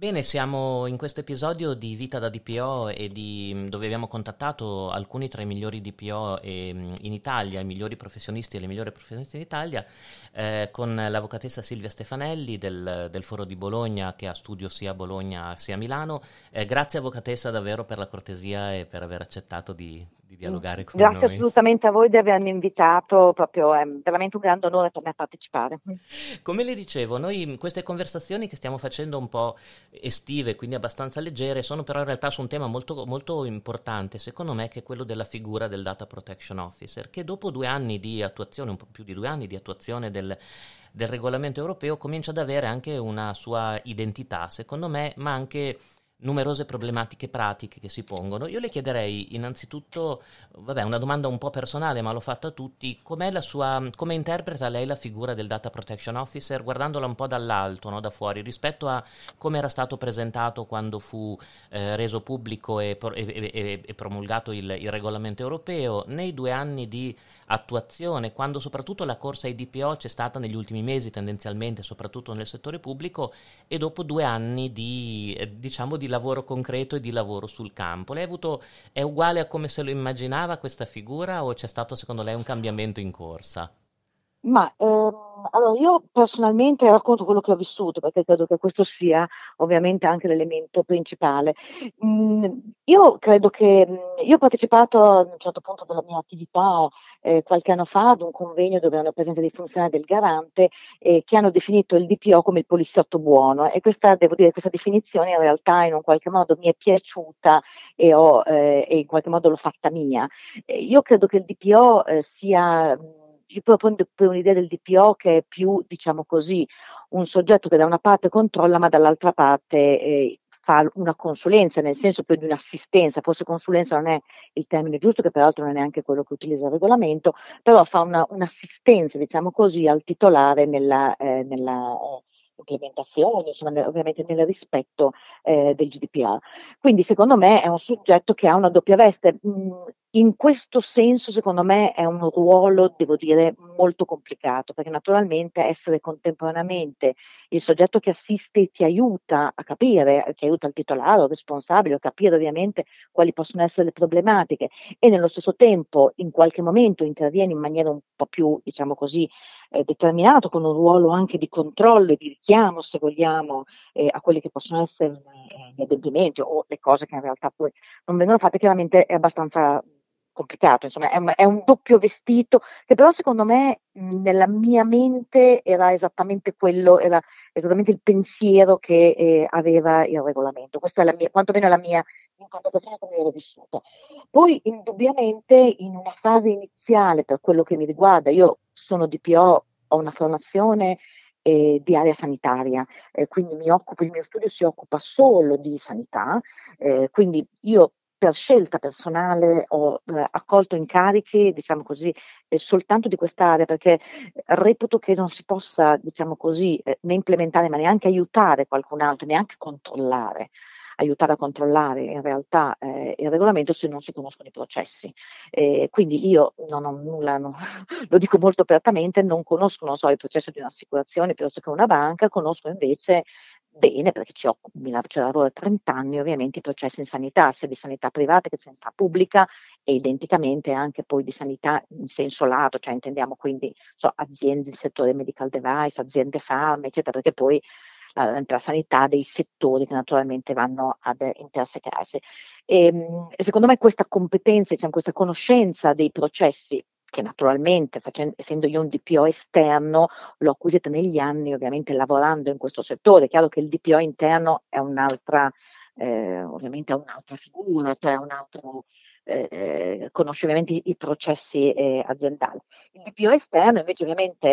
Bene, siamo in questo episodio di Vita da DPO dove abbiamo contattato alcuni tra i migliori DPO in Italia, i migliori professionisti e le migliori professioniste in Italia, con l'avvocatessa Silvia Stefanelli del Foro di Bologna, che ha studio sia a Bologna sia a Milano. Grazie avvocatessa davvero per la cortesia e per aver accettato di dialogare con Grazie noi. assolutamente a voi di avermi invitato, proprio è veramente un grande onore per me partecipare. Come le dicevo, noi queste conversazioni che stiamo facendo un po' estive, quindi abbastanza leggere, sono però in realtà su un tema molto, molto importante, secondo me, che è quello della figura del Data Protection Officer, che dopo 2 anni di attuazione, un po' più di 2 anni di attuazione del regolamento europeo, comincia ad avere anche una sua identità, secondo me, ma anche numerose problematiche pratiche che si pongono. Io le chiederei innanzitutto, vabbè, una domanda un po' personale, ma l'ho fatta a tutti, come interpreta lei la figura del Data Protection Officer, guardandola un po' dall'alto, no, da fuori, rispetto a come era stato presentato quando fu reso pubblico e promulgato il regolamento europeo, nei 2 anni di attuazione, quando soprattutto la corsa ai DPO c'è stata negli ultimi mesi tendenzialmente, soprattutto nel settore pubblico, e dopo 2 anni diciamo, di lavoro concreto e di lavoro sul campo. È uguale a come se lo immaginava questa figura o c'è stato secondo lei un cambiamento in corsa? Allora io personalmente racconto quello che ho vissuto, perché credo che questo sia ovviamente anche l'elemento principale. Io credo che io ho partecipato a un certo punto della mia attività, qualche anno fa ad un convegno dove erano presenti dei funzionari del Garante, che hanno definito il DPO come il poliziotto buono, e questa devo dire, questa definizione in realtà in un qualche modo mi è piaciuta e in qualche modo l'ho fatta mia. Io credo che il DPO sia io propongo per un'idea del DPO che è più, diciamo così, un soggetto che da una parte controlla, ma dall'altra parte fa una consulenza, nel senso più di un'assistenza, forse consulenza non è il termine giusto, che peraltro non è neanche quello che utilizza il regolamento, però fa un'assistenza, diciamo così, al titolare nella implementazione, insomma, ovviamente nel rispetto del GDPR. Quindi secondo me è un soggetto che ha una doppia veste. In questo senso, secondo me, è un ruolo, devo dire, molto complicato, perché naturalmente essere contemporaneamente il soggetto che assiste e ti aiuta a capire, che aiuta il titolare o il responsabile a capire ovviamente quali possono essere le problematiche e nello stesso tempo in qualche momento interviene in maniera un po' più, diciamo così, determinato, con un ruolo anche di controllo e di richiamo, se vogliamo, a quelli che possono essere gli adempimenti o le cose che in realtà poi non vengono fatte, chiaramente è abbastanza complicato, insomma, è un doppio vestito che però secondo me nella mia mente era esattamente quello, era esattamente il pensiero che aveva il regolamento. Questa è la mia, quantomeno la mia interpretazione come l'ho vissuta. Poi indubbiamente in una fase iniziale, per quello che mi riguarda, io sono DPO, ho una formazione di area sanitaria, quindi il mio studio si occupa solo di sanità, quindi io per scelta personale ho accolto incarichi, diciamo così, soltanto di quest'area, perché reputo che non si possa, diciamo così, né implementare, ma neanche aiutare qualcun altro, neanche controllare, aiutare a controllare in realtà il regolamento se non si conoscono i processi. Quindi io non ho nulla, lo dico molto apertamente, non conosco, non so, il processo di un'assicurazione piuttosto che una banca, conosco invece bene, perché ci lavoro da 30 anni, ovviamente i processi in sanità, sia di sanità privata che di sanità pubblica e identicamente anche poi di sanità in senso lato, cioè intendiamo quindi aziende del settore medical device, aziende farma, eccetera, perché poi la sanità ha dei settori che naturalmente vanno ad intersecarsi. E secondo me questa competenza, diciamo, questa conoscenza dei processi che naturalmente, essendo io un DPO esterno, l'ho acquisita negli anni, ovviamente lavorando in questo settore. È chiaro che il DPO interno è un'altra, ovviamente è un'altra figura, cioè un altro, conosce ovviamente i processi aziendali. Il DPO esterno invece ovviamente,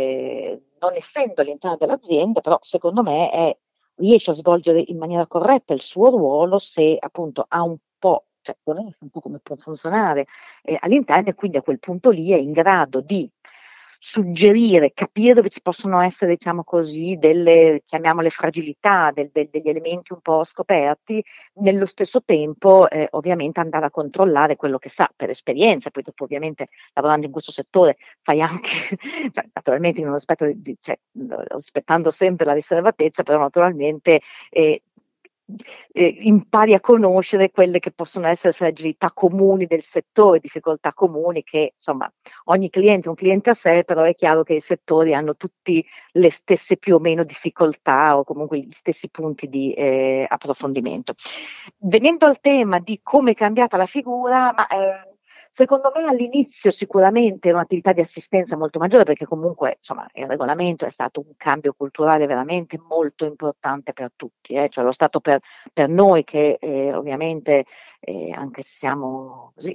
non essendo all'interno dell'azienda, però secondo me riesce a svolgere in maniera corretta il suo ruolo se appunto ha un po', cioè conosce un po' come può funzionare all'interno e quindi a quel punto lì è in grado di suggerire, capire dove ci possono essere, diciamo così, delle, chiamiamole fragilità, degli elementi un po' scoperti, nello stesso tempo ovviamente andare a controllare quello che sa per esperienza, poi dopo ovviamente lavorando in questo settore fai anche, cioè, naturalmente in un rispetto cioè, rispettando sempre la riservatezza, però naturalmente impari a conoscere quelle che possono essere fragilità comuni del settore, difficoltà comuni che insomma ogni cliente è un cliente a sé, però è chiaro che i settori hanno tutti le stesse più o meno difficoltà o comunque gli stessi punti di approfondimento. Venendo al tema di come è cambiata la figura, secondo me all'inizio sicuramente era un'attività di assistenza molto maggiore perché comunque insomma, il regolamento è stato un cambio culturale veramente molto importante per tutti, cioè lo stato per noi che ovviamente anche se siamo così,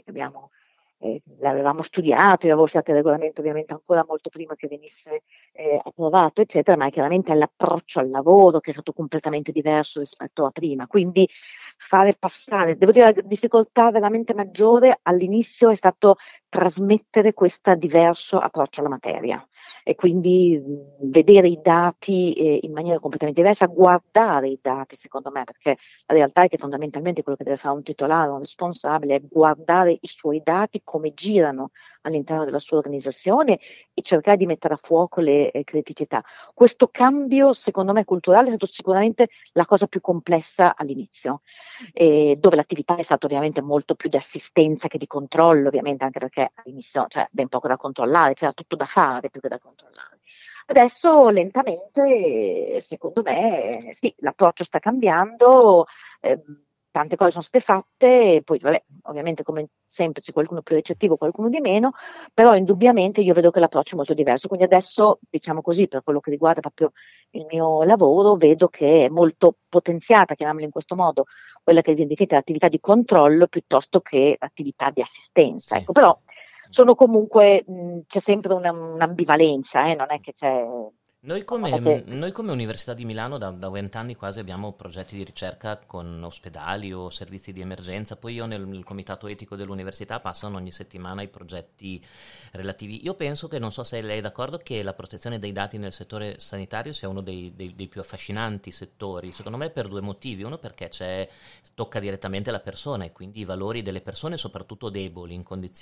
l'avevamo studiato, io avevo studiato il regolamento ovviamente ancora molto prima che venisse approvato, eccetera, ma chiaramente è l'approccio al lavoro che è stato completamente diverso rispetto a prima. Quindi fare passare, devo dire, la difficoltà veramente maggiore all'inizio è stato trasmettere questo diverso approccio alla materia e quindi vedere i dati in maniera completamente diversa, guardare i dati secondo me, perché la realtà è che fondamentalmente quello che deve fare un titolare, un responsabile, è guardare i suoi dati, come girano all'interno della sua organizzazione e cercare di mettere a fuoco le criticità. Questo cambio, secondo me, culturale è stato sicuramente la cosa più complessa all'inizio, dove l'attività è stata ovviamente molto più di assistenza che di controllo, ovviamente, anche perché all'inizio c'era ben poco da controllare, c'era tutto da fare più che da controllare. Adesso lentamente, secondo me, sì, l'approccio sta cambiando, tante cose sono state fatte, poi vabbè, ovviamente come sempre c'è qualcuno più ricettivo, qualcuno di meno, però indubbiamente io vedo che l'approccio è molto diverso, quindi adesso, diciamo così, per quello che riguarda proprio il mio lavoro, vedo che è molto potenziata, chiamiamola in questo modo, quella che viene definita l'attività di controllo piuttosto che attività di assistenza. Sì, Ecco, sì. però sono comunque, c'è sempre un'ambivalenza, non è che c'è... Non è che Noi come Università di Milano da 20 anni quasi abbiamo progetti di ricerca con ospedali o servizi di emergenza, poi io nel comitato etico dell'università passano ogni settimana i progetti relativi. Io penso che, non so se lei è d'accordo, che la protezione dei dati nel settore sanitario sia uno dei più affascinanti settori, secondo me per due motivi. Uno perché tocca direttamente la persona e quindi i valori delle persone, soprattutto deboli,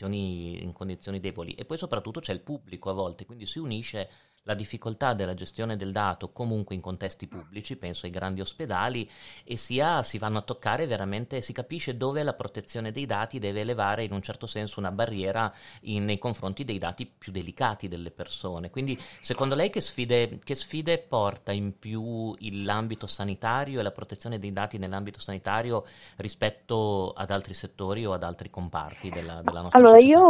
in condizioni deboli, e poi soprattutto c'è il pubblico a volte, quindi si unisce la difficoltà della gestione del dato comunque in contesti pubblici, penso ai grandi ospedali, e sia si vanno a toccare veramente, si capisce dove la protezione dei dati deve elevare in un certo senso una barriera nei confronti dei dati più delicati delle persone. Quindi secondo lei che sfide porta in più l'ambito sanitario e la protezione dei dati nell'ambito sanitario rispetto ad altri settori o ad altri comparti della nostra allora, società?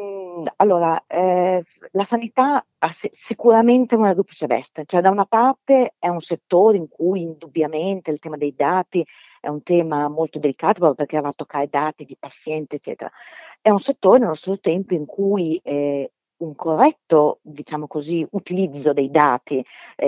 la sanità ha sicuramente una duplice veste, cioè da una parte è un settore in cui indubbiamente il tema dei dati è un tema molto delicato proprio perché va a toccare dati di pazienti, eccetera. È un settore nello stesso tempo in cui un corretto, diciamo così, utilizzo dei dati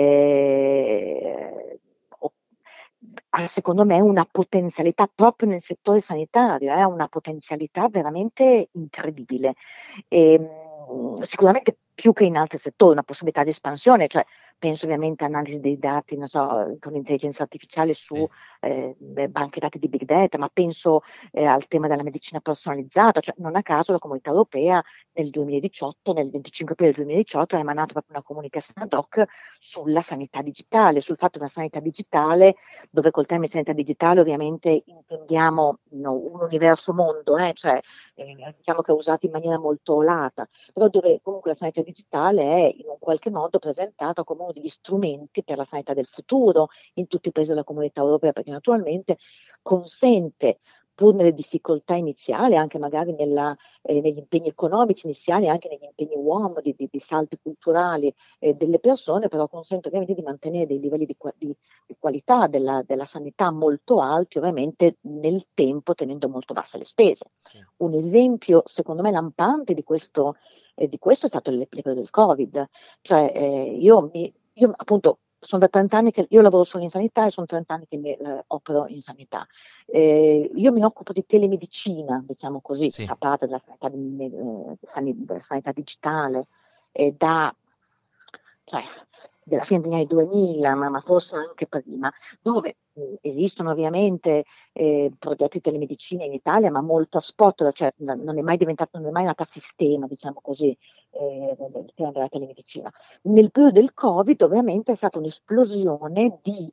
eh, o- ha secondo me una potenzialità proprio nel settore sanitario, ha una potenzialità veramente incredibile. Sicuramente più che in altri settori, una possibilità di espansione, cioè penso ovviamente a analisi dei dati, non so, con l'intelligenza artificiale su Sì. banche dati di big data, ma penso al tema della medicina personalizzata, cioè non a caso la Comunità Europea nel 2018, nel 25 aprile 2018, ha emanato proprio una comunicazione ad hoc sulla sanità digitale, sul fatto che la sanità digitale, dove col termine sanità digitale ovviamente intendiamo un universo mondo, cioè diciamo che è usato in maniera molto lata, però dove comunque la sanità digitale è in un qualche modo presentata come uno degli strumenti per la sanità del futuro in tutti i paesi della Comunità Europea, perché naturalmente consente, pur nelle difficoltà iniziali, anche magari negli impegni economici iniziali, anche negli impegni uomo, di salti culturali delle persone, però consente ovviamente di mantenere dei livelli di qualità della sanità molto alti, ovviamente nel tempo tenendo molto basse le spese. Sì. Un esempio, secondo me, lampante di questo è stato l'episodio del Covid. Cioè, io appunto sono da 30 anni che io lavoro solo in sanità e sono 30 anni che opero in sanità. Io mi occupo di telemedicina, diciamo così, Sì. a parte della sanità digitale, da, cioè, della fine degli anni 2000, ma forse anche prima, dove esistono ovviamente progetti di telemedicina in Italia, ma molto a spot, cioè non è mai diventato, non è mai nata a sistema, diciamo così, il tema della telemedicina. Nel periodo del Covid ovviamente è stata un'esplosione di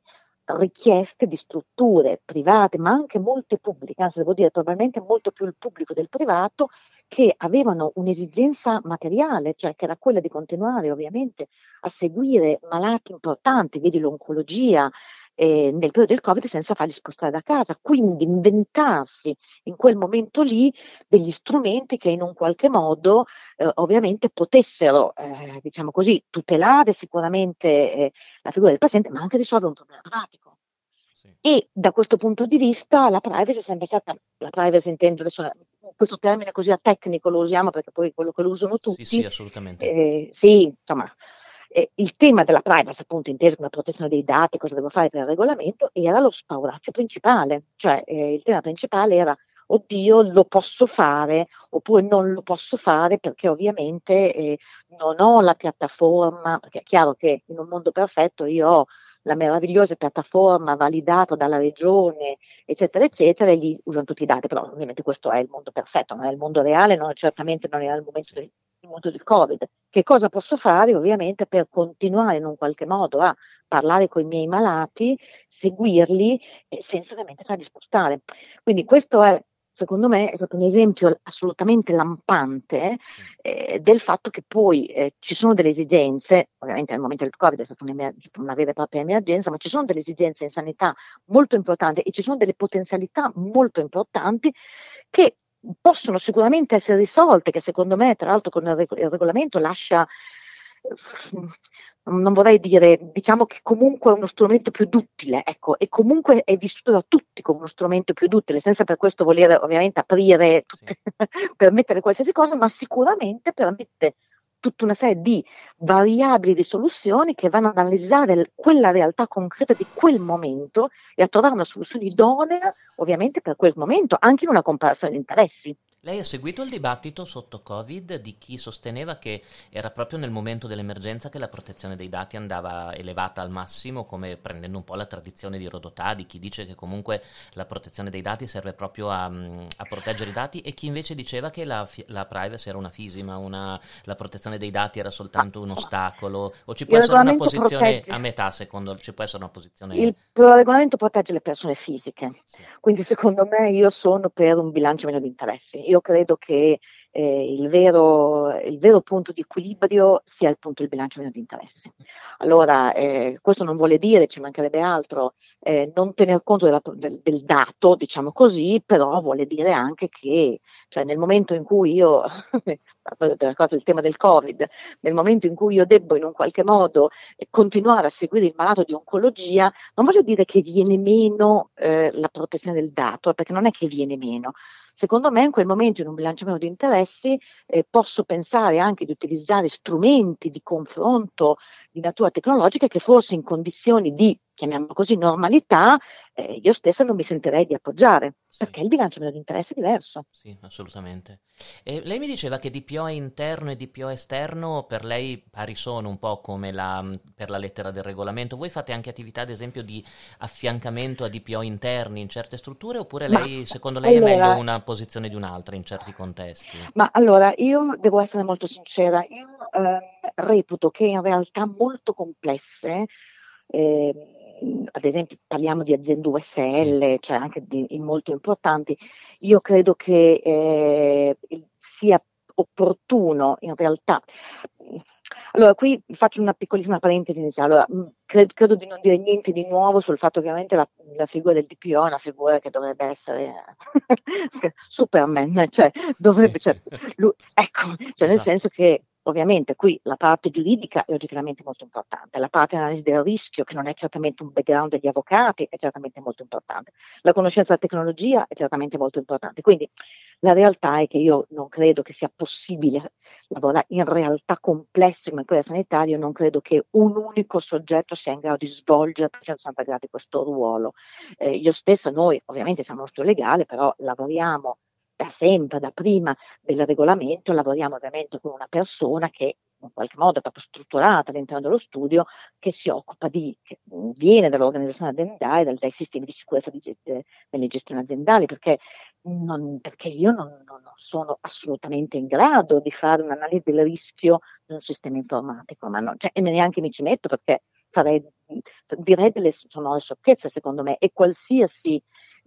richieste di strutture private, ma anche molte pubbliche, anzi devo dire probabilmente molto più il pubblico del privato, che avevano un'esigenza materiale, cioè che era quella di continuare ovviamente a seguire malati importanti, vedi l'oncologia, nel periodo del Covid senza farli spostare da casa, quindi inventarsi in quel momento lì degli strumenti che in un qualche modo ovviamente potessero, diciamo così, tutelare sicuramente la figura del paziente, ma anche risolvere un problema pratico. Sì, E da questo punto di vista la privacy è sempre stata, la privacy intendo adesso, questo termine così a tecnico lo usiamo perché poi è quello che lo usano sì, sì, tutti, assolutamente. sì, insomma, il tema della privacy, appunto, inteso come protezione dei dati, cosa devo fare per il regolamento, era lo spauracchio principale, cioè il tema principale era, oddio, lo posso fare oppure non lo posso fare perché ovviamente non ho la piattaforma, perché è chiaro che in un mondo perfetto io ho la meravigliosa piattaforma validata dalla regione, eccetera, eccetera, e lì usano tutti i dati, però ovviamente questo è il mondo perfetto, non è il mondo reale, certamente non era Sì. il momento del Covid. Che cosa posso fare ovviamente per continuare in un qualche modo a parlare con i miei malati, seguirli senza ovviamente farli spostare. Quindi questo è, secondo me, è stato un esempio assolutamente lampante Sì. del fatto che poi ci sono delle esigenze, ovviamente nel momento del Covid è stata una vera e propria emergenza, ma ci sono delle esigenze in sanità molto importanti e ci sono delle potenzialità molto importanti che possono sicuramente essere risolte, che secondo me, tra l'altro, con il regolamento lascia, non vorrei dire, diciamo che comunque è uno strumento più duttile, ecco, e comunque è vissuto da tutti come uno strumento più duttile, senza per questo voler ovviamente aprire, Sì. permettere qualsiasi cosa, ma sicuramente permette tutta una serie di variabili di soluzioni che vanno ad analizzare quella realtà concreta di quel momento e a trovare una soluzione idonea, ovviamente per quel momento, anche in una comparazione di interessi. Lei ha seguito il dibattito sotto Covid di chi sosteneva che era proprio nel momento dell'emergenza che la protezione dei dati andava elevata al massimo, come prendendo un po' la tradizione di Rodotà, di chi dice che comunque la protezione dei dati serve proprio a proteggere i dati, e chi invece diceva che la privacy era una fisima, la protezione dei dati era Ma soltanto un ostacolo, o ci può il essere una regolamento posizione a protegge. metà, secondo, ci può essere una posizione... Il regolamento protegge le persone fisiche, Sì, quindi secondo me io sono per un bilanciamento di interessi. Io credo che il vero punto di equilibrio sia il bilanciamento di interessi. Allora, questo non vuole dire, ci mancherebbe altro, non tener conto del dato, diciamo così, però vuole dire anche che, cioè, nel momento in cui io, il tema del Covid, nel momento in cui io debbo in un qualche modo continuare a seguire il malato di oncologia, non voglio dire che viene meno la protezione del dato, perché non è che viene meno. Secondo me in quel momento, in un bilanciamento di interessi, posso pensare anche di utilizzare strumenti di confronto di natura tecnologica che forse in condizioni di, chiamiamolo così, normalità, io stessa non mi sentirei di appoggiare, sì. perché il bilanciamento di interessi è diverso. Sì, assolutamente. E lei mi diceva che DPO interno e DPO esterno per lei pari sono un po' come per la lettera del regolamento. Voi fate anche attività, ad esempio, di affiancamento a DPO interni in certe strutture, oppure Ma lei, secondo lei è meglio allora, una posizione di un'altra in certi contesti? allora, io devo essere molto sincera, io reputo che in realtà molto complesse, ad esempio parliamo di aziende Sì, USL, cioè anche molto importanti, io credo che sia opportuno in realtà. Allora, qui faccio una piccolissima parentesi iniziale. Allora, credo di non dire niente di nuovo sul fatto che ovviamente la figura del DPO è una figura che dovrebbe essere Superman, cioè sì, dovrebbe, cioè, ecco, cioè nel esatto. senso che ovviamente qui la parte giuridica è oggettivamente molto importante, la parte analisi del rischio, che non è certamente un background degli avvocati, è certamente molto importante, la conoscenza della tecnologia è certamente molto importante. Quindi la realtà è che io non credo che sia possibile lavorare in realtà complesse come quella sanitaria, non credo che un unico soggetto sia in grado di svolgere a 360 gradi questo ruolo. Io stessa, noi ovviamente siamo uno studio legale, però lavoriamo da sempre, da prima del regolamento, lavoriamo ovviamente con una persona che in qualche modo è proprio strutturata all'interno dello studio, che si occupa che viene dall'organizzazione aziendale, dai sistemi di sicurezza delle gestioni aziendali, perché io non sono assolutamente in grado di fare un'analisi del rischio di un sistema informatico, cioè, e neanche mi ci metto perché farei, direi delle sonore sciocchezze secondo me, e qualsiasi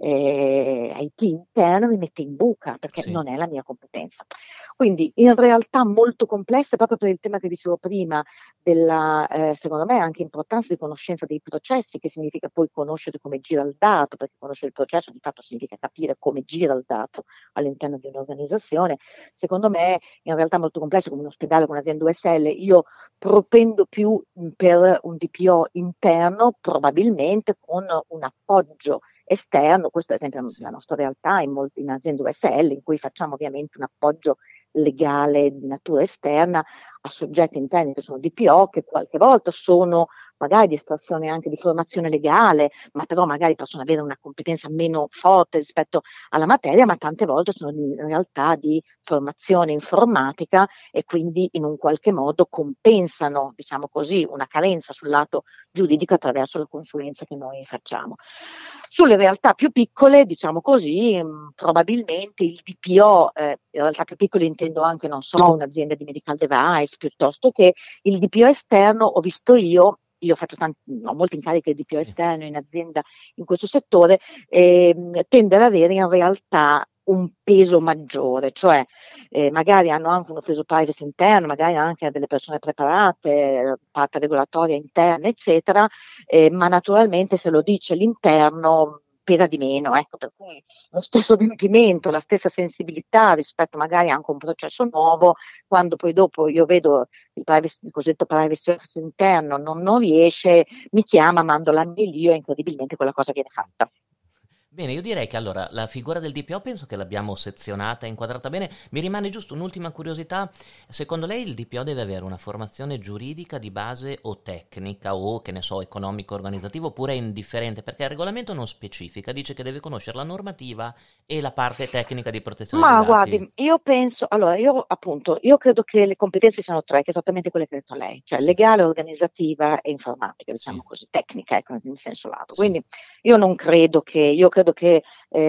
IT interno mi mette in buca perché Sì. non è la mia competenza. Quindi in realtà molto complesse proprio per il tema che dicevo prima della, secondo me, anche importanza di conoscenza dei processi, che significa poi conoscere come gira il dato, perché conoscere il processo di fatto significa capire come gira il dato all'interno di un'organizzazione. Secondo me in realtà molto complesso, come un ospedale, come un'azienda USL. Io propendo più per un DPO interno, probabilmente con un appoggio esterno. Questo è ad esempio Sì. la nostra realtà in aziende USL, in cui facciamo ovviamente un appoggio legale di natura esterna a soggetti interni che sono DPO, che qualche volta sono magari di estrazione anche di formazione legale, ma però magari possono avere una competenza meno forte rispetto alla materia, ma tante volte sono in realtà di formazione informatica e quindi in un qualche modo compensano, diciamo così, una carenza sul lato giuridico attraverso la consulenza che noi facciamo. Sulle realtà più piccole, diciamo così, probabilmente il DPO, in realtà più piccole intendo anche, non so, un'azienda di medical device, piuttosto che il DPO esterno, ho visto io faccio ho molti incarichi di DPO Sì. esterno in azienda in questo settore, tende ad avere in realtà un peso maggiore, cioè magari hanno anche un ufficio privacy interno, magari anche delle persone preparate, parte regolatoria interna, eccetera, ma naturalmente se lo dice l'interno pesa di meno, ecco, per cui lo stesso adempimento, la stessa sensibilità rispetto magari anche a un processo nuovo, quando poi dopo io vedo il cosiddetto privacy office interno non riesce, mi chiama, mando la mail io e incredibilmente quella cosa viene fatta. Bene, io direi che allora la figura del DPO penso che l'abbiamo sezionata, inquadrata bene. Mi rimane giusto un'ultima curiosità. Secondo lei il DPO deve avere una formazione giuridica di base o tecnica o, che ne so, economico-organizzativo, oppure è indifferente? Perché il regolamento non specifica, dice che deve conoscere la normativa e la parte tecnica di protezione dei Ma dati. guardi, io penso, allora io appunto, io credo che le competenze siano tre, che è esattamente quelle che ha detto lei, cioè Sì, legale, organizzativa e informatica, sì, diciamo così, tecnica, ecco, in senso lato. sì. Quindi io credo che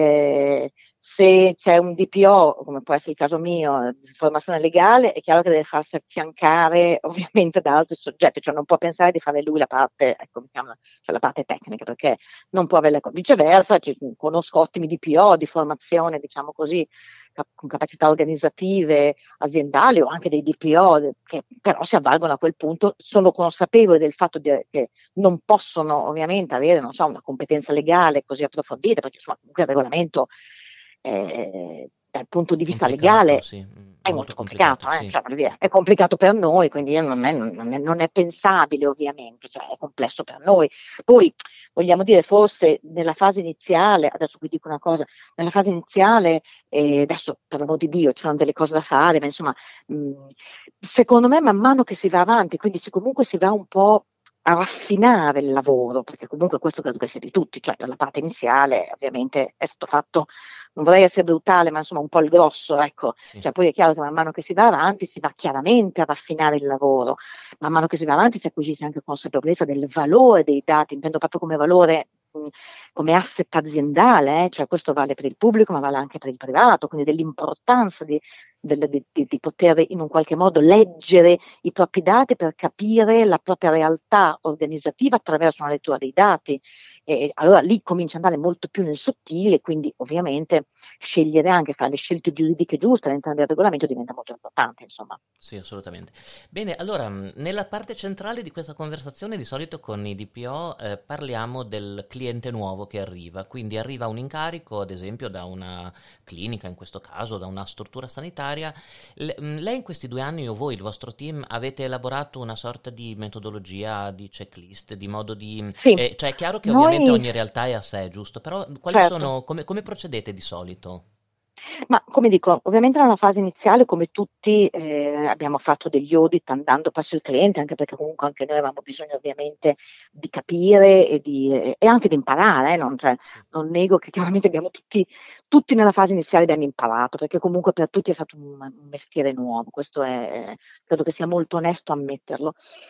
se c'è un DPO, come può essere il caso mio, di formazione legale, è chiaro che deve farsi affiancare ovviamente da altri soggetti, cioè non può pensare di fare lui la parte, ecco, cioè la parte tecnica, perché non può averla, viceversa, conosco ottimi DPO di formazione, diciamo così, con capacità organizzative aziendali o anche dei DPO che però si avvalgono a quel punto, sono consapevoli del fatto che non possono ovviamente avere, non so, una competenza legale così approfondita, perché insomma comunque il regolamento dal punto di vista Complicato, legale sì, è molto molto complicato, complicato, sì. cioè, per dire, è complicato per noi, quindi non è pensabile ovviamente, cioè è complesso per noi. Poi vogliamo dire, forse nella fase iniziale, adesso vi dico una cosa, nella fase iniziale, adesso per l'amor di Dio c'erano delle cose da fare, ma insomma, mh, secondo me man mano che si va avanti, quindi comunque si va un po' a raffinare il lavoro, perché comunque questo credo che sia di tutti, cioè per la parte iniziale ovviamente è stato fatto, non vorrei essere brutale, ma insomma un po' il grosso, ecco, Sì. cioè poi è chiaro che man mano che si va avanti si va chiaramente a raffinare il lavoro, man mano che si va avanti si acquisisce anche consapevolezza del valore dei dati, intendo proprio come valore, come asset aziendale, cioè questo vale per il pubblico ma vale anche per il privato, quindi dell'importanza di poter in un qualche modo leggere i propri dati per capire la propria realtà organizzativa attraverso una lettura dei dati. E allora lì comincia ad andare molto più nel sottile, quindi ovviamente scegliere anche, fare le scelte giuridiche giuste all'interno del regolamento diventa molto importante, insomma. Sì, assolutamente. Bene, allora, nella parte centrale di questa conversazione, di solito con i DPO, parliamo del cliente nuovo che arriva. Quindi arriva un incarico, ad esempio, da una clinica, in questo caso, da una struttura sanitaria. Lei in questi 2 anni, o voi, il vostro team, avete elaborato una sorta di metodologia, di checklist, di modo di... Sì, cioè, è chiaro che ovviamente noi ogni realtà è a sé, giusto? Però quali certo. sono... come procedete di solito? Ma come dico, ovviamente nella fase iniziale, come tutti, abbiamo fatto degli audit andando presso il cliente, anche perché comunque anche noi avevamo bisogno ovviamente di capire e anche di imparare, cioè, Sì, non nego che chiaramente tutti nella fase iniziale abbiamo imparato, perché comunque per tutti è stato un mestiere nuovo, questo credo che sia molto onesto ammetterlo.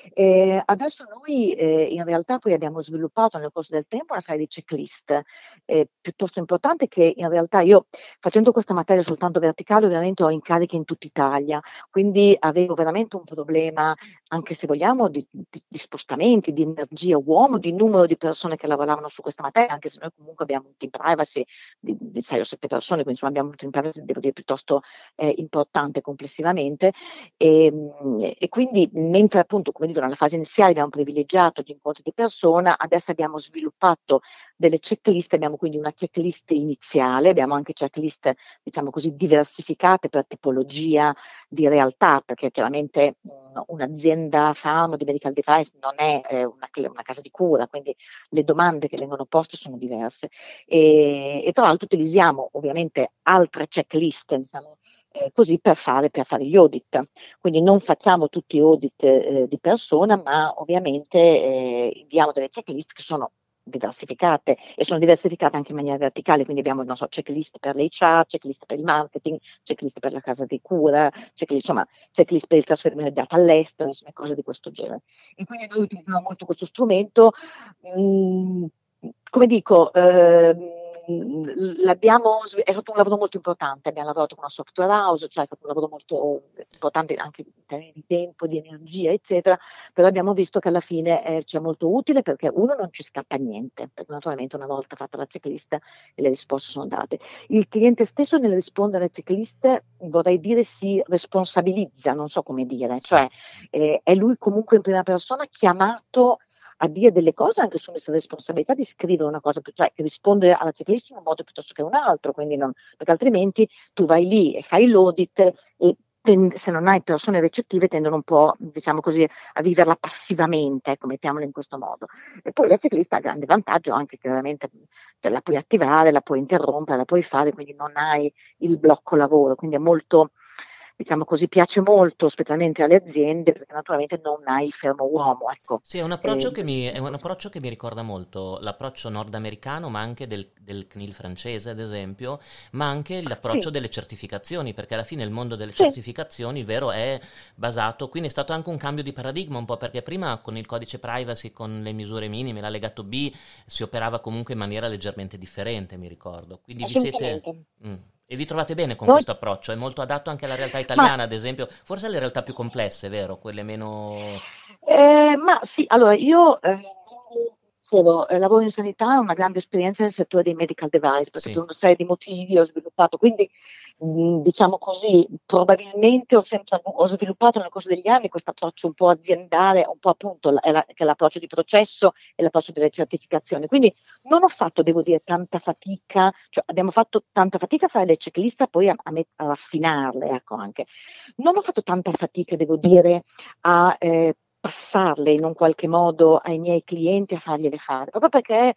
Adesso noi in realtà poi abbiamo sviluppato nel corso del tempo una serie di checklist piuttosto importante che in realtà io facendo questa questa materia soltanto verticale, ovviamente ho incarichi in tutta Italia, quindi avevo veramente un problema, anche se vogliamo, di spostamenti, di energia uomo, di numero di persone che lavoravano su questa materia, anche se noi comunque abbiamo un team privacy di 6 o 7 persone, quindi insomma abbiamo un team privacy, devo dire, piuttosto importante complessivamente. E quindi, mentre appunto, come dico, nella fase iniziale abbiamo privilegiato gli incontri di persona, adesso abbiamo sviluppato delle checklist, abbiamo quindi una checklist iniziale, abbiamo anche checklist, diciamo così, diversificate per tipologia di realtà, perché chiaramente un'azienda farma di medical device non è una casa di cura, quindi le domande che vengono poste sono diverse. E tra l'altro utilizziamo ovviamente altre checklist, diciamo, così per fare gli audit. Quindi non facciamo tutti audit di persona, ma ovviamente inviamo delle checklist che sono diversificate e sono diversificate anche in maniera verticale, quindi abbiamo, non so, checklist per l'HR, checklist per il marketing, checklist per la casa di cura, checklist per il trasferimento di data all'estero, insomma, cose di questo genere. E quindi noi utilizziamo molto questo strumento. mh, Come dico, è stato un lavoro molto importante, abbiamo lavorato con una software house, cioè è stato un lavoro molto importante anche in termini di tempo, di energia, eccetera, però abbiamo visto che alla fine ci è molto utile perché uno non ci scappa niente, perché naturalmente una volta fatta la checklist le risposte sono date. Il cliente stesso nel rispondere alle checklist, vorrei dire, si responsabilizza, non so come dire, cioè è lui comunque in prima persona chiamato a dire delle cose anche sulle sue responsabilità di scrivere una cosa, cioè rispondere alla checklist in un modo piuttosto che un altro, quindi perché altrimenti tu vai lì e fai l'audit e se non hai persone recettive tendono un po', diciamo così, a viverla passivamente, ecco, mettiamola in questo modo. E poi la checklist ha il grande vantaggio anche che veramente te la puoi attivare, la puoi interrompere, la puoi fare, quindi non hai il blocco lavoro, quindi è molto, diciamo così, piace molto, specialmente alle aziende, perché naturalmente non hai il fermo uomo, ecco. Sì, Eh, è un approccio che mi ricorda molto l'approccio nordamericano, ma anche del CNIL francese, ad esempio, ma anche l'approccio sì, delle certificazioni, perché alla fine il mondo delle sì, certificazioni, vero, è basato, quindi è stato anche un cambio di paradigma un po', perché prima con il codice privacy, con le misure minime, l'allegato B, si operava comunque in maniera leggermente differente, mi ricordo. Quindi vi siete... assolutamente. Mm. E vi trovate bene con Noi, questo approccio? È molto adatto anche alla realtà ma italiana, ad esempio, forse alle realtà più complesse, vero? Quelle meno... Ma sì, allora io dicevo, lavoro in sanità, ho una grande esperienza nel settore dei medical device, perché per Sì. una serie di motivi ho sviluppato, quindi diciamo così, probabilmente ho sviluppato nel corso degli anni questo approccio un po' aziendale, un po' appunto che è l'approccio di processo e l'approccio delle certificazioni. Quindi non ho fatto, devo dire, tanta fatica, cioè abbiamo fatto tanta fatica a fare le checklist, poi a raffinarle, ecco anche. Non ho fatto tanta fatica, devo dire, a passarle in un qualche modo ai miei clienti, a fargliele fare, proprio perché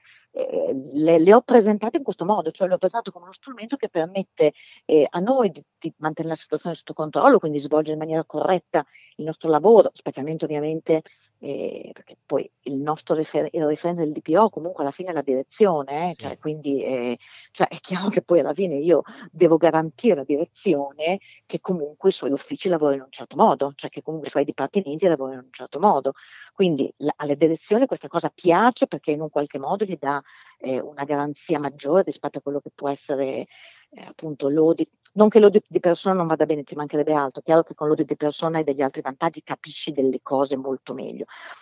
le ho presentate in questo modo, cioè le ho presentate come uno strumento che permette a noi di mantenere la situazione sotto controllo, quindi svolgere in maniera corretta il nostro lavoro, specialmente ovviamente perché poi il referente del DPO comunque alla fine è la direzione, Sì. cioè, quindi cioè, è chiaro che poi alla fine io devo garantire la direzione che comunque i suoi uffici lavorino in un certo modo, cioè che comunque i suoi dipartimenti lavorino in un certo modo. Quindi alle direzioni questa cosa piace perché in un qualche modo gli dà una garanzia maggiore rispetto a quello che può essere appunto l'audit. Non che l'audit di persona non vada bene, ci mancherebbe altro. È chiaro che con l'audit di persona hai degli altri vantaggi, capisci delle cose molto meglio.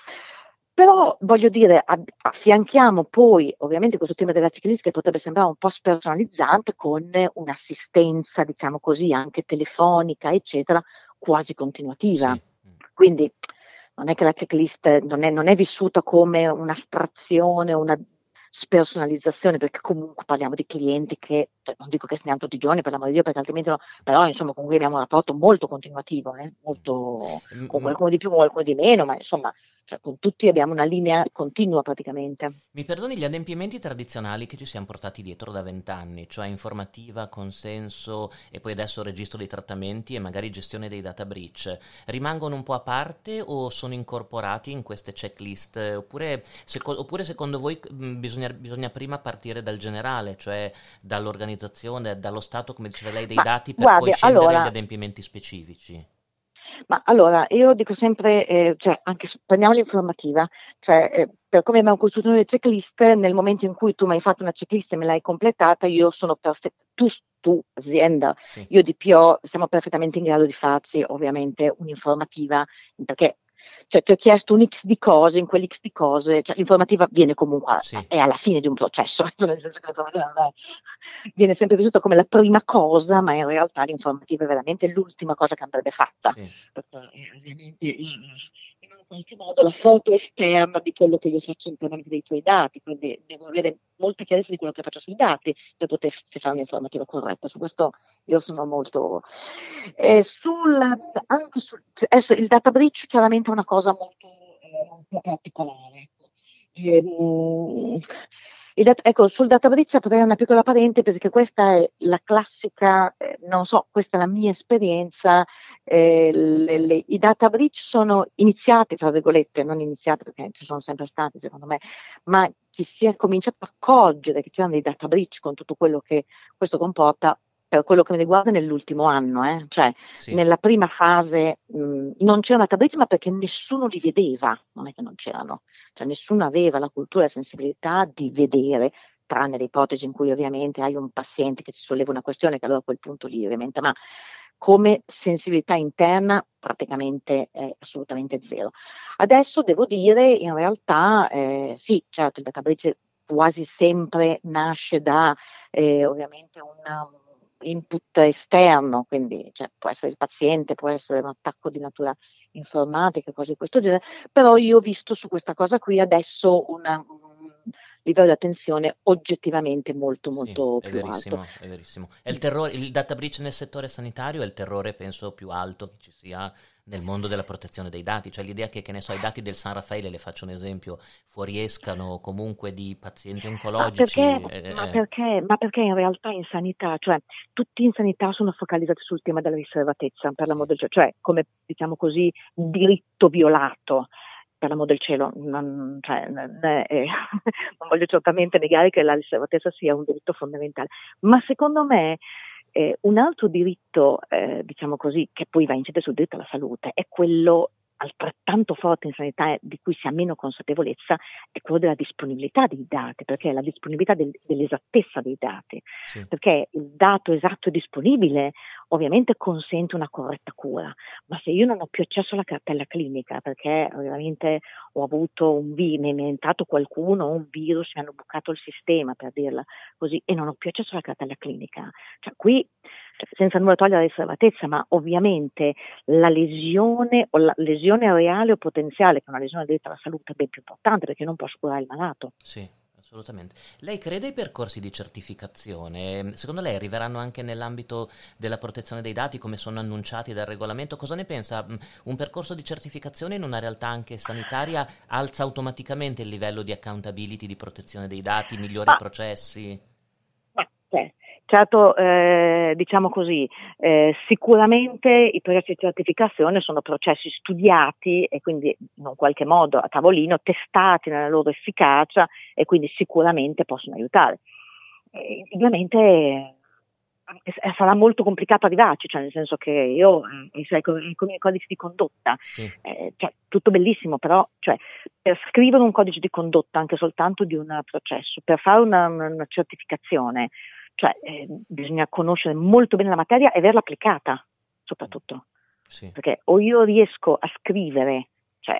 Però voglio dire, affianchiamo poi ovviamente questo tema della checklist che potrebbe sembrare un po' spersonalizzante con un'assistenza, diciamo così, anche telefonica, eccetera, quasi continuativa. Sì. Quindi non è che la checklist non è vissuta come un'astrazione, una spersonalizzazione, perché comunque parliamo di clienti che, cioè, non dico che stiamo tutti i giorni, per l'amor di Dio, perché altrimenti no, però insomma comunque abbiamo un rapporto molto continuativo, molto, Mm, con mm. qualcuno di più, con qualcuno di meno, ma insomma cioè, con tutti abbiamo una linea continua praticamente. Mi perdoni gli adempimenti tradizionali che ci siamo portati dietro da 20 anni, cioè informativa, consenso e poi adesso registro dei trattamenti e magari gestione dei data breach, rimangono un po' a parte o sono incorporati in queste checklist? Oppure secondo voi bisogna prima partire dal generale, cioè dall'organizzazione, dallo stato, come diceva lei, dei Ma dati per poi guardi, scendere agli allora, adempimenti specifici? Ma allora, io dico sempre, cioè, anche prendiamo l'informativa, cioè, per come abbiamo costruito le checklist, nel momento in cui tu mi hai fatto una checklist e me l'hai completata, io sono perfetta. tu, azienda, Sì, io DPO, siamo perfettamente in grado di farci ovviamente un'informativa, perché cioè, ti ho chiesto un X di cose, in quell'X di cose, cioè, l'informativa viene comunque, sì, è alla fine di un processo, cioè, nel senso che l'informativa non viene sempre vissuta come la prima cosa, ma in realtà l'informativa è veramente l'ultima cosa che andrebbe fatta, sì. perché ovviamente in un qualche modo la foto esterna di quello che io faccio internamente dei tuoi dati, quindi devo avere molta chiarezza di quello che faccio sui dati per poterci fare un'informativa corretta. Su questo io sono molto. Adesso il data breach chiaramente è una cosa molto particolare. Ecco. Ehm, ecco, sul data breach aprirei una piccola parente perché questa è la classica, non so, questa è la mia esperienza, i data breach sono iniziati, tra virgolette, non iniziati perché ci sono sempre stati secondo me, ma ci si è cominciato a accorgere che c'erano dei data breach con tutto quello che questo comporta per quello che mi riguarda nell'ultimo anno, cioè Sì, nella prima fase non c'era data breach ma perché nessuno li vedeva, non è che non c'erano, cioè nessuno aveva la cultura e la sensibilità di vedere, tranne le ipotesi in cui ovviamente hai un paziente che ti solleva una questione che allora a quel punto lì ovviamente, ma come sensibilità interna praticamente è assolutamente zero. Adesso devo dire, in realtà, sì, certo, il data breach quasi sempre nasce da ovviamente un input esterno, quindi cioè, può essere il paziente, può essere un attacco di natura informatica, cose di questo genere, però io ho visto su questa cosa qui adesso un livello di attenzione oggettivamente molto sì, molto è più alto. verissimo, è verissimo. È il terrore, il data breach nel settore sanitario è il terrore, penso, più alto che ci sia nel mondo della protezione dei dati, cioè l'idea che ne so, i dati del San Raffaele, le faccio un esempio, fuoriescano comunque di pazienti Ma perché, oncologici. ma perché in realtà in sanità, cioè tutti in sanità sono focalizzati sul tema della riservatezza, per l'amor Sì, del cielo, cioè come diciamo così, diritto violato, per l'amor del cielo, non voglio certamente negare che la riservatezza sia un diritto fondamentale, ma secondo me un altro diritto, diciamo così, che poi va a incidere sul diritto alla salute, è quello altrettanto forte in sanità di cui si ha meno consapevolezza, è quello della disponibilità dei dati, perché è la disponibilità dell'esattezza dei dati, sì, perché il dato esatto e disponibile ovviamente consente una corretta cura, ma se io non ho più accesso alla cartella clinica, perché ovviamente ho avuto mi è entrato qualcuno, un virus, mi hanno bucato il sistema, per dirla così, e non ho più accesso alla cartella clinica, cioè qui senza nulla togliere la riservatezza, ma ovviamente la lesione o la lesione reale o potenziale, che è una lesione diretta alla salute, è ben più importante perché non posso curare il malato. sì, assolutamente. Lei crede ai percorsi di certificazione? Secondo lei arriveranno anche nell'ambito della protezione dei dati come sono annunciati dal regolamento? Cosa ne pensa? Un percorso di certificazione in una realtà anche sanitaria alza automaticamente il livello di accountability, di protezione dei dati, migliora i Ma processi? Cioè, certo, diciamo così, sicuramente i processi di certificazione sono processi studiati e quindi in un qualche modo a tavolino testati nella loro efficacia e quindi sicuramente possono aiutare. Ovviamente sarà molto complicato arrivarci, cioè nel senso che io, sai, con i codici di condotta, Sì, cioè, tutto bellissimo, però cioè, per scrivere un codice di condotta anche soltanto di un processo, per fare una certificazione, cioè, bisogna conoscere molto bene la materia e averla applicata, soprattutto, sì, perché o io riesco a scrivere, cioè,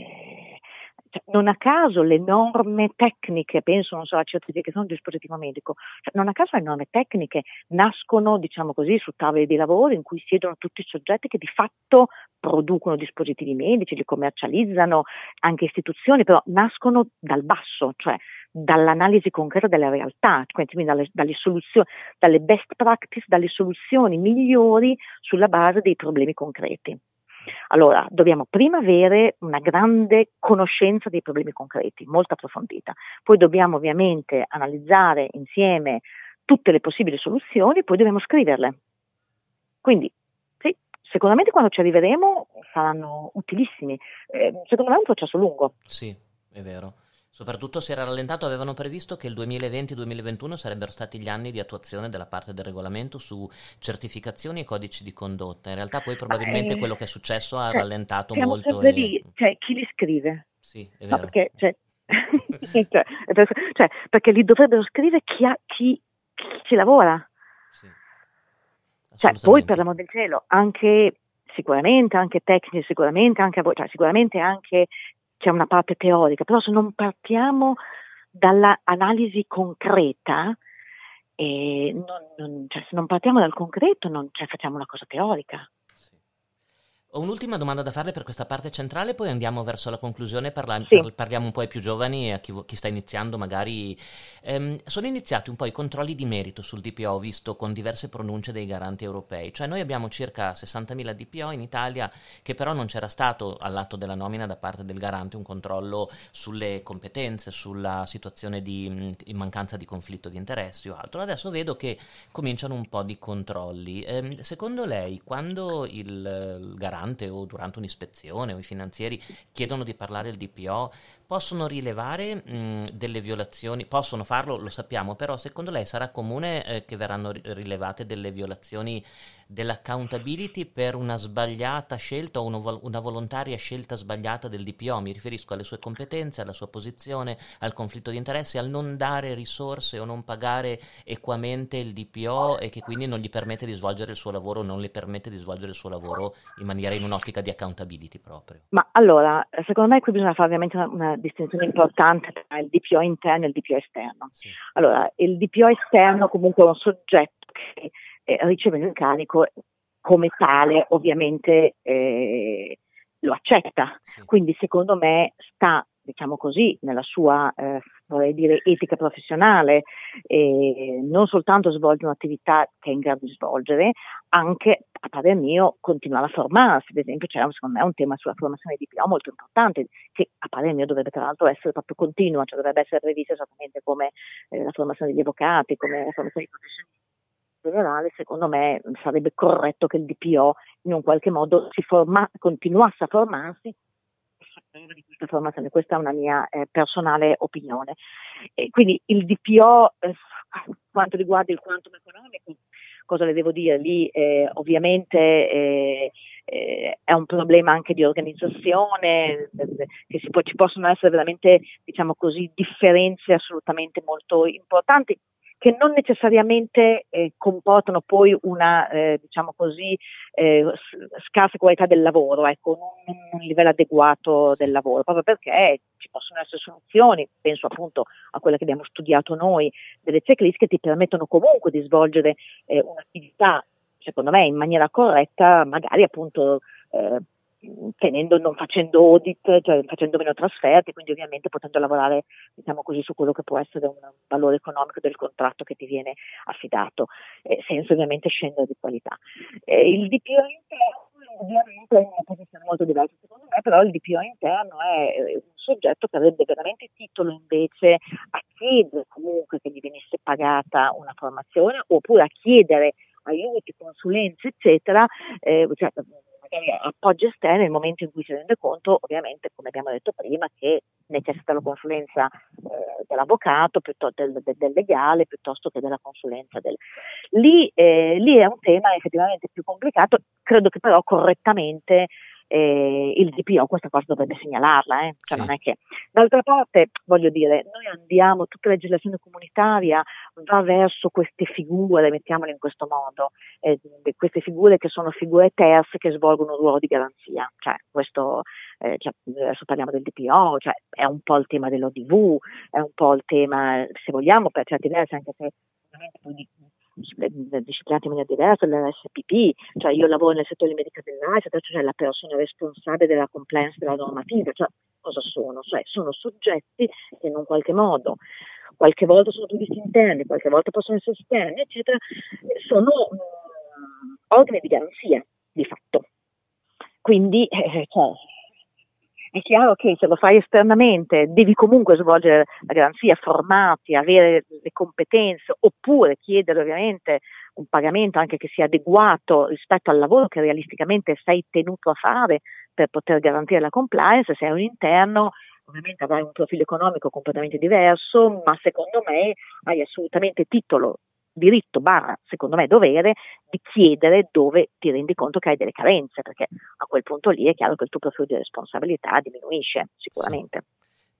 non a caso le norme tecniche, penso, non so, alla certificazione del dispositivo medico, cioè, non a caso le norme tecniche nascono, diciamo così, su tavoli di lavoro in cui siedono tutti i soggetti che di fatto producono dispositivi medici, li commercializzano, anche istituzioni, però nascono dal basso, cioè dall'analisi concreta della realtà, quindi dalle soluzioni, dalle best practice, dalle soluzioni migliori sulla base dei problemi concreti. Allora, dobbiamo prima avere una grande conoscenza dei problemi concreti, molto approfondita, poi dobbiamo ovviamente analizzare insieme tutte le possibili soluzioni, poi dobbiamo scriverle. Quindi, sì, sicuramente quando ci arriveremo saranno utilissimi. Secondo me è un processo lungo. sì, è vero. Soprattutto si era rallentato, avevano previsto che il 2020-2021 sarebbero stati gli anni di attuazione della parte del regolamento su certificazioni e codici di condotta. In realtà poi Ma probabilmente quello che è successo ha cioè, rallentato siamo molto sempre e... lì, cioè chi li scrive? Sì, è No, vero. perché, cioè, perché li dovrebbero scrivere chi ci lavora. Sì. Cioè, poi per assolutamente. l'amor del cielo, anche sicuramente, anche tecnici, sicuramente anche, cioè, sicuramente anche c'è una parte teorica, però se non partiamo dall'analisi concreta, cioè, se non partiamo dal concreto, non cioè, facciamo una cosa teorica. Sì. Ho un'ultima domanda da farle per questa parte centrale, poi andiamo verso la conclusione, Sì, parliamo un po' ai più giovani e a chi sta iniziando magari. Sono iniziati un po' i controlli di merito sul DPO, ho visto con diverse pronunce dei garanti europei, cioè noi abbiamo circa 60.000 DPO in Italia, che però non c'era stato all'atto della nomina da parte del garante un controllo sulle competenze, sulla situazione in mancanza di conflitto di interessi o altro. Adesso vedo che cominciano un po' di controlli. Secondo lei, quando il garante o durante un'ispezione o i finanzieri chiedono di parlare il DPO, possono rilevare delle violazioni? Possono farlo, lo sappiamo, però secondo lei sarà comune che verranno rilevate delle violazioni dell'accountability per una sbagliata scelta o una volontaria scelta sbagliata del DPO? Mi riferisco alle sue competenze, alla sua posizione, al conflitto di interessi, al non dare risorse o non pagare equamente il DPO e che quindi non gli permette di svolgere il suo lavoro, non le permette di svolgere il suo lavoro in maniera in un'ottica di accountability proprio. ma allora, secondo me qui bisogna fare ovviamente una distinzione importante tra il DPO interno e il DPO esterno. Sì, Allora, il DPO esterno comunque è un soggetto che riceve l'incarico come tale, ovviamente lo accetta. sì, Quindi secondo me sta, diciamo così, nella sua, vorrei dire, etica professionale, non soltanto svolge un'attività che è in grado di svolgere, anche a parer mio continuare a formarsi. Ad esempio c'è secondo me un tema sulla formazione di PO molto importante, che a parer mio dovrebbe tra l'altro essere proprio continua, cioè dovrebbe essere prevista esattamente come la formazione degli avvocati, come la formazione dei professionisti in generale. Secondo me sarebbe corretto che il DPO in un qualche modo continuasse a formarsi di questa formazione. Questa è una mia personale opinione. Quindi il DPO, quanto riguarda il quantum economico, cosa le devo dire? Lì ovviamente è un problema anche di organizzazione, che ci possono essere veramente, diciamo così, differenze assolutamente molto importanti, che non necessariamente comportano poi una, diciamo così, scarsa qualità del lavoro, ecco, non un livello adeguato sì, del lavoro, proprio perché ci possono essere soluzioni, penso appunto a quella che abbiamo studiato noi, delle checklist che ti permettono comunque di svolgere un'attività, secondo me, in maniera corretta, magari appunto non facendo audit, cioè facendo meno trasferte, quindi ovviamente potendo lavorare, diciamo così, su quello che può essere un valore economico del contratto che ti viene affidato, senza ovviamente scendere di qualità. Il DPO interno ovviamente è una posizione molto diversa secondo me, però il DPO interno è un soggetto che avrebbe veramente titolo invece a chiedere comunque che gli venisse pagata una formazione, oppure a chiedere aiuti, consulenze, eccetera, cioè, magari appoggi esterni nel momento in cui si rende conto, ovviamente, come abbiamo detto prima, che necessita la consulenza dell'avvocato, piuttosto del legale, piuttosto che della consulenza lì è un tema effettivamente più complicato, credo che però correttamente il DPO questa cosa dovrebbe segnalarla, cioè non sì, è che. D'altra parte, voglio dire, noi andiamo, tutta la legislazione comunitaria va verso queste figure, mettiamole in questo modo, queste figure che sono figure terze che svolgono un ruolo di garanzia, cioè questo, cioè, adesso parliamo del DPO, cioè è un po' il tema dell'ODV, è un po' il tema, se vogliamo, per certi versi, anche se ovviamente poi disciplinati in maniera diversa, l'RSPP, cioè io lavoro nel settore medical device, cioè la persona responsabile della compliance della normativa, cioè cosa sono? Cioè sono soggetti che in un qualche modo, qualche volta sono giudici interni, qualche volta possono essere esterni, eccetera, sono organi di garanzia di fatto. Quindi cioè, è chiaro che se lo fai esternamente devi comunque svolgere la garanzia, formarti, avere le competenze, oppure chiedere ovviamente un pagamento anche che sia adeguato rispetto al lavoro che realisticamente sei tenuto a fare per poter garantire la compliance. Se sei un interno, ovviamente avrai un profilo economico completamente diverso, ma secondo me hai assolutamente titolo, diritto, secondo me dovere, di chiedere dove ti rendi conto che hai delle carenze, perché a quel punto lì è chiaro che il tuo profilo di responsabilità diminuisce sì. sicuramente.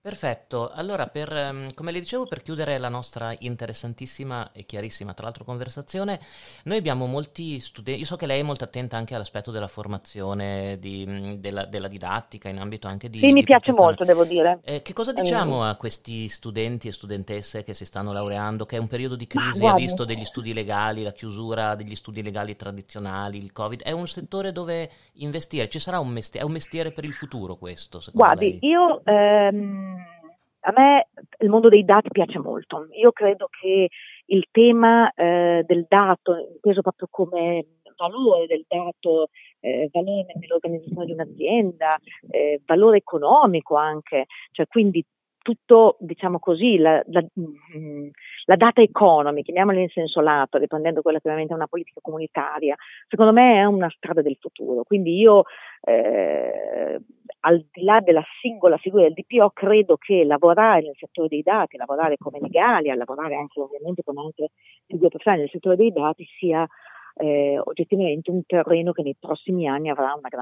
Perfetto, allora come le dicevo, per chiudere la nostra interessantissima e chiarissima, tra l'altro, conversazione, noi abbiamo molti studenti, io so che lei è molto attenta anche all'aspetto della formazione, della didattica, in ambito anche Sì, mi di piace protezione. molto, devo dire. Che cosa Ehm, diciamo a questi studenti e studentesse che si stanno laureando, che è un periodo di ma crisi, ha guardi, visto degli studi legali, la chiusura degli studi legali tradizionali, il Covid, è un settore dove investire, ci sarà è un mestiere per il futuro questo, secondo Guardi, lei? io a me il mondo dei dati piace molto. Io credo che il tema del dato, inteso proprio come valore del dato, valore nell'organizzazione di un'azienda, valore economico anche, cioè quindi tutto, diciamo così, la data economy, chiamiamola in senso lato, riprendendo quella che ovviamente è una politica comunitaria, secondo me è una strada del futuro. Quindi io al di là della singola figura del DPO, credo che lavorare nel settore dei dati, lavorare come legali, a lavorare anche ovviamente come altre figure professionali nel settore dei dati sia oggettivamente un terreno che nei prossimi anni avrà una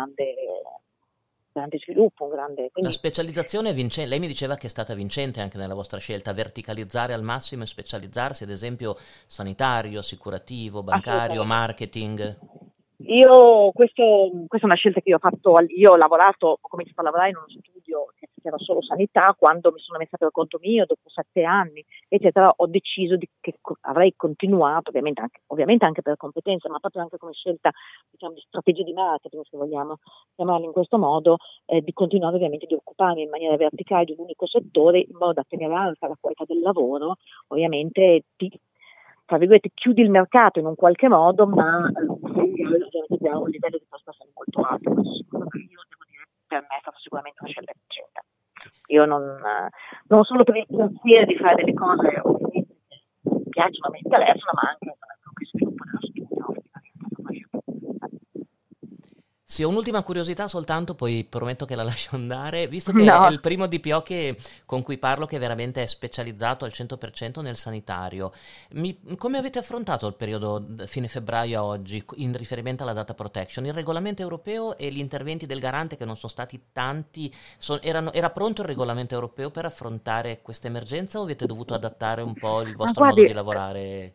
grande sviluppo, La quindi specializzazione è vincente, lei mi diceva che è stata vincente anche nella vostra scelta, verticalizzare al massimo e specializzarsi, ad esempio sanitario, assicurativo, bancario, assolutamente. marketing. Questa è una scelta che io ho fatto, io ho lavorato, ho cominciato a lavorare in uno studio che faceva solo sanità, quando mi sono messa per conto mio, dopo 7 anni, eccetera, ho deciso che avrei continuato, ovviamente anche per competenza, ma proprio anche come scelta, diciamo, di strategia di marketing, se vogliamo chiamarla in questo modo, di continuare ovviamente di occuparmi in maniera verticale di un unico settore, in modo da tenere alta la qualità del lavoro, ovviamente tra virgolette, chiudi il mercato in un qualche modo, ma ovviamente abbiamo un livello di prestazioni molto alto. Questo io devo dire, per me è stata sicuramente una scelta efficiente. Io non solo per il piacere di fare delle cose ovviamente che mi piacciono, mi interessano, ma anche per il sviluppo dello studio, ovviamente è una scelta. Sì, ho un'ultima curiosità soltanto, poi prometto che la lascio andare, visto che è No, il primo DPO con cui parlo che veramente è specializzato al 100% nel sanitario. Come avete affrontato il periodo fine febbraio a oggi in riferimento alla data protection? Il regolamento europeo e gli interventi del garante, che non sono stati tanti, era pronto il regolamento europeo per affrontare questa emergenza o avete dovuto adattare un po' il ma vostro modo guardi, di lavorare?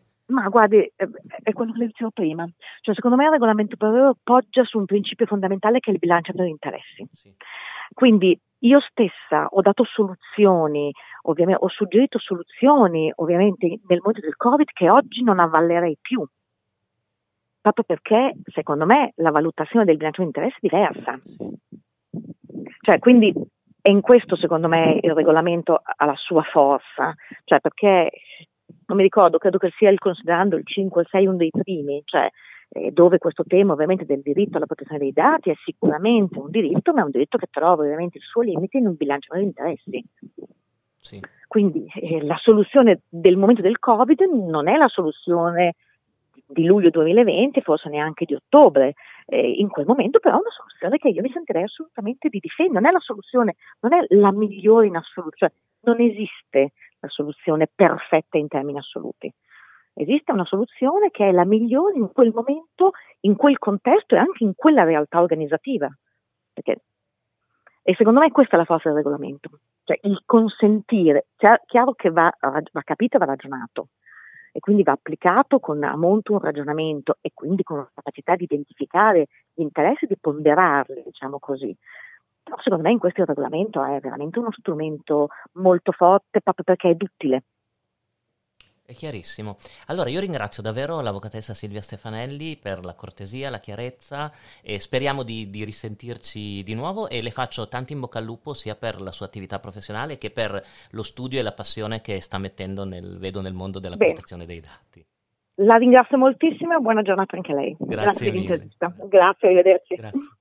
è quello che le dicevo prima, cioè secondo me il regolamento europeo poggia su un principio fondamentale che è il bilanciamento degli interessi. Sì, Quindi io stessa ho dato soluzioni, ovviamente, ho suggerito soluzioni ovviamente nel mondo del Covid che oggi non avvallerei più, proprio perché secondo me la valutazione del bilanciamento di interessi è diversa. sì. Cioè, quindi e in questo secondo me il regolamento ha la sua forza, cioè perché non mi ricordo, credo che sia considerando il 5 o il 6 uno dei primi, cioè dove questo tema ovviamente del diritto alla protezione dei dati è sicuramente un diritto, ma è un diritto che trova ovviamente il suo limite in un bilanciamento di interessi. Sì. Quindi la soluzione del momento del Covid non è la soluzione di luglio 2020, forse neanche di ottobre. In quel momento però è una soluzione che io mi sentirei assolutamente di difendere, non è la soluzione, non è la migliore in assoluto, cioè non esiste la soluzione perfetta in termini assoluti. Esiste una soluzione che è la migliore in quel momento, in quel contesto e anche in quella realtà organizzativa. E secondo me questa è la forza del regolamento, cioè il consentire, chiaro che va capito e va ragionato, e quindi va applicato a monte un ragionamento e quindi con la capacità di identificare gli interessi e di ponderarli, diciamo così. Però secondo me in questo il regolamento è veramente uno strumento molto forte proprio perché è duttile. È chiarissimo. Allora io ringrazio davvero l'avvocatessa Silvia Stefanelli per la cortesia, la chiarezza e speriamo di risentirci di nuovo e le faccio tanto in bocca al lupo sia per la sua attività professionale che per lo studio e la passione che sta mettendo vedo nel mondo della Bene, protezione dei dati. la ringrazio moltissimo e buona giornata anche a lei. Grazie Grazie per mille. l'intervista. Grazie, arrivederci. Grazie.